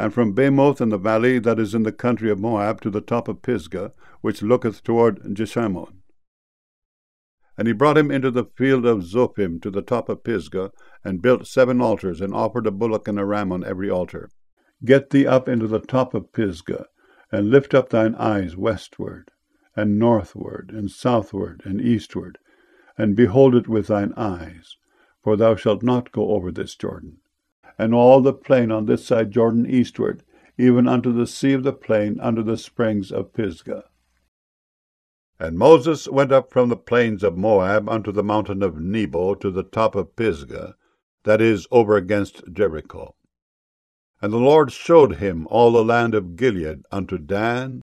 and from Bamoth in the valley that is in the country of Moab to the top of Pisgah, which looketh toward Jeshimon. And he brought him into the field of Zophim to the top of Pisgah, and built 7 altars, and offered a bullock and a ram on every altar. Get thee up into the top of Pisgah, and lift up thine eyes westward, and northward, and southward, and eastward, and behold it with thine eyes, for thou shalt not go over this Jordan. And all the plain on this side Jordan eastward, even unto the sea of the plain, under the springs of Pisgah. And Moses went up from the plains of Moab unto the mountain of Nebo to the top of Pisgah, that is, over against Jericho. And the Lord showed him all the land of Gilead unto Dan,